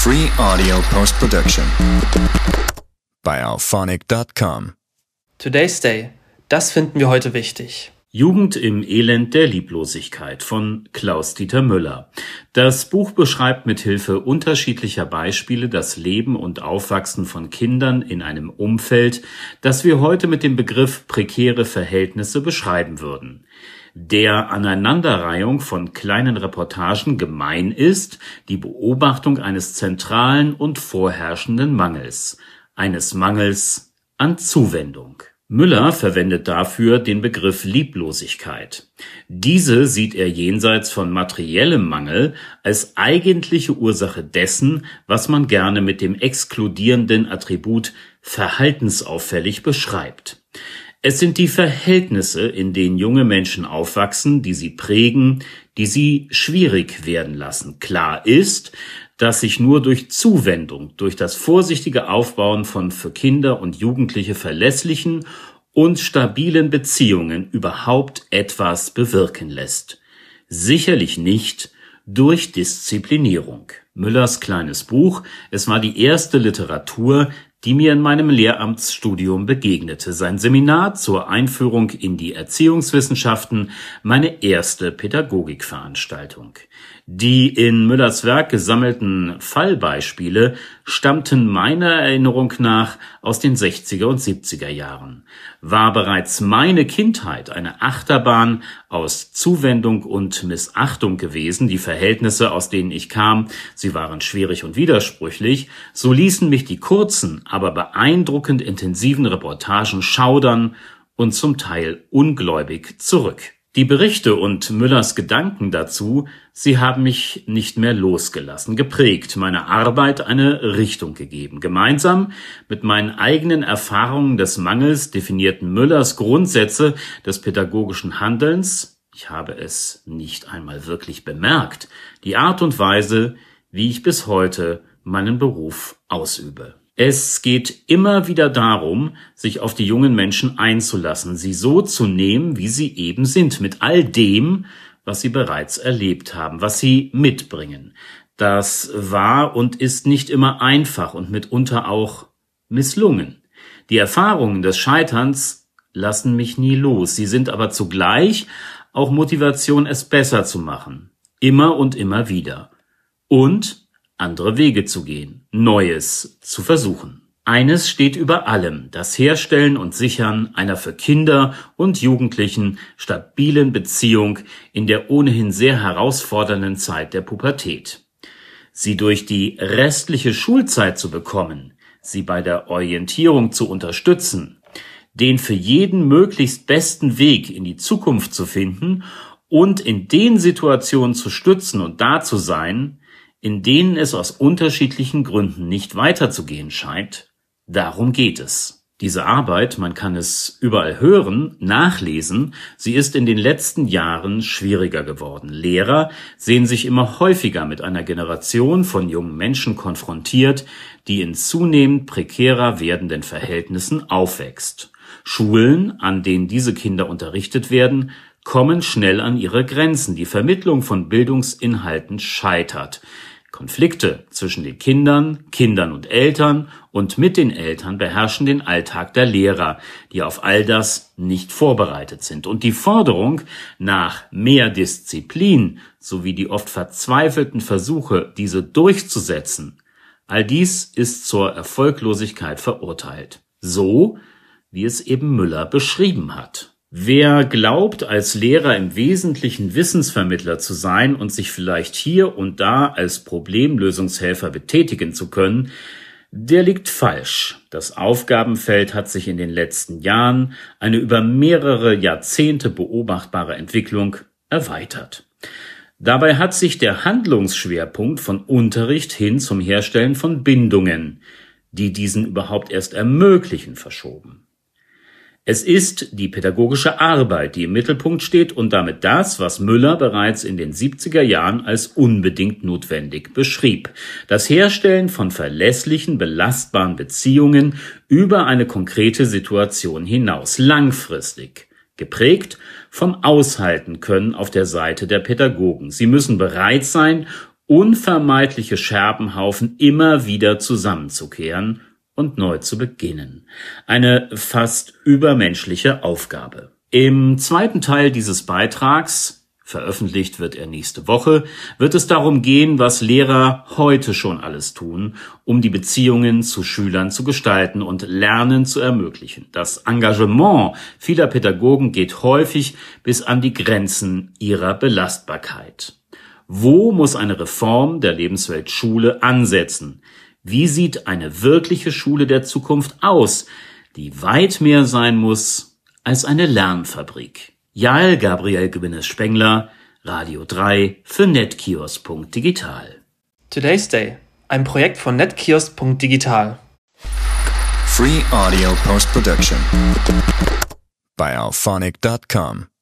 Free audio post-production by Auphonic.com. Today's Day. Das finden wir heute wichtig. Jugend im Elend der Lieblosigkeit von Klaus-Dieter Müller. Das Buch beschreibt mithilfe unterschiedlicher Beispiele das Leben und Aufwachsen von Kindern in einem Umfeld, das wir heute mit dem Begriff prekäre Verhältnisse beschreiben würden. Der Aneinanderreihung von kleinen Reportagen gemein ist die Beobachtung eines zentralen und vorherrschenden Mangels, eines Mangels an Zuwendung. Müller verwendet dafür den Begriff Lieblosigkeit. Diese sieht er jenseits von materiellem Mangel als eigentliche Ursache dessen, was man gerne mit dem exkludierenden Attribut verhaltensauffällig beschreibt. Es sind die Verhältnisse, in denen junge Menschen aufwachsen, die sie prägen, die sie schwierig werden lassen. Klar ist, dass sich nur durch Zuwendung, durch das vorsichtige Aufbauen von für Kinder und Jugendliche verlässlichen und stabilen Beziehungen überhaupt etwas bewirken lässt. Sicherlich nicht durch Disziplinierung. Müllers kleines Buch, es war die erste Literatur, die mir in meinem Lehramtsstudium begegnete. Sein Seminar zur Einführung in die Erziehungswissenschaften, meine erste Pädagogikveranstaltung. Die in Müllers Werk gesammelten Fallbeispiele stammten meiner Erinnerung nach aus den 60er und 70er Jahren. War bereits meine Kindheit eine Achterbahn aus Zuwendung und Missachtung gewesen, die Verhältnisse, aus denen ich kam, sie waren schwierig und widersprüchlich, so ließen mich die kurzen, aber beeindruckend intensiven Reportagen schaudern und zum Teil ungläubig zurück. Die Berichte und Müllers Gedanken dazu, sie haben mich nicht mehr losgelassen, geprägt, meiner Arbeit eine Richtung gegeben. Gemeinsam mit meinen eigenen Erfahrungen des Mangels definierten Müllers Grundsätze des pädagogischen Handelns, ich habe es nicht einmal wirklich bemerkt, die Art und Weise, wie ich bis heute meinen Beruf ausübe. Es geht immer wieder darum, sich auf die jungen Menschen einzulassen, sie so zu nehmen, wie sie eben sind, mit all dem, was sie bereits erlebt haben, was sie mitbringen. Das war und ist nicht immer einfach und mitunter auch misslungen. Die Erfahrungen des Scheiterns lassen mich nie los, sie sind aber zugleich auch Motivation, es besser zu machen, immer und immer wieder. Und andere Wege zu gehen, Neues zu versuchen. Eines steht über allem, das Herstellen und Sichern einer für Kinder und Jugendlichen stabilen Beziehung in der ohnehin sehr herausfordernden Zeit der Pubertät. Sie durch die restliche Schulzeit zu bekommen, sie bei der Orientierung zu unterstützen, den für jeden möglichst besten Weg in die Zukunft zu finden und in den Situationen zu stützen und da zu sein, in denen es aus unterschiedlichen Gründen nicht weiterzugehen scheint, darum geht es. Diese Arbeit, man kann es überall hören, nachlesen, sie ist in den letzten Jahren schwieriger geworden. Lehrer sehen sich immer häufiger mit einer Generation von jungen Menschen konfrontiert, die in zunehmend prekärer werdenden Verhältnissen aufwächst. Schulen, an denen diese Kinder unterrichtet werden, kommen schnell an ihre Grenzen. Die Vermittlung von Bildungsinhalten scheitert. Konflikte zwischen den Kindern und Eltern und mit den Eltern beherrschen den Alltag der Lehrer, die auf all das nicht vorbereitet sind. Und die Forderung nach mehr Disziplin sowie die oft verzweifelten Versuche, diese durchzusetzen, all dies ist zur Erfolglosigkeit verurteilt. So, wie es eben Müller beschrieben hat. Wer glaubt, als Lehrer im Wesentlichen Wissensvermittler zu sein und sich vielleicht hier und da als Problemlösungshelfer betätigen zu können, der liegt falsch. Das Aufgabenfeld hat sich in den letzten Jahren, eine über mehrere Jahrzehnte beobachtbare Entwicklung, erweitert. Dabei hat sich der Handlungsschwerpunkt von Unterricht hin zum Herstellen von Bindungen, die diesen überhaupt erst ermöglichen, verschoben. Es ist die pädagogische Arbeit, die im Mittelpunkt steht und damit das, was Müller bereits in den 70er Jahren als unbedingt notwendig beschrieb. Das Herstellen von verlässlichen, belastbaren Beziehungen über eine konkrete Situation hinaus, langfristig, geprägt vom Aushalten können auf der Seite der Pädagogen. Sie müssen bereit sein unvermeidliche Scherbenhaufen immer wieder zusammenzukehren und neu zu beginnen. Eine fast übermenschliche Aufgabe. Im zweiten Teil dieses Beitrags, veröffentlicht wird er nächste Woche, wird es darum gehen, was Lehrer heute schon alles tun, um die Beziehungen zu Schülern zu gestalten und Lernen zu ermöglichen. Das Engagement vieler Pädagogen geht häufig bis an die Grenzen ihrer Belastbarkeit. Wo muss eine Reform der Lebenswelt Schule ansetzen? Wie sieht eine wirkliche Schule der Zukunft aus, die weit mehr sein muss als eine Lernfabrik? Jael Gabriel Gbinnes-Spengler, Radio 3 für netkiosk.digital. Today's Day, ein Projekt von netkiosk.digital. Free audio post-production by alphonic.com.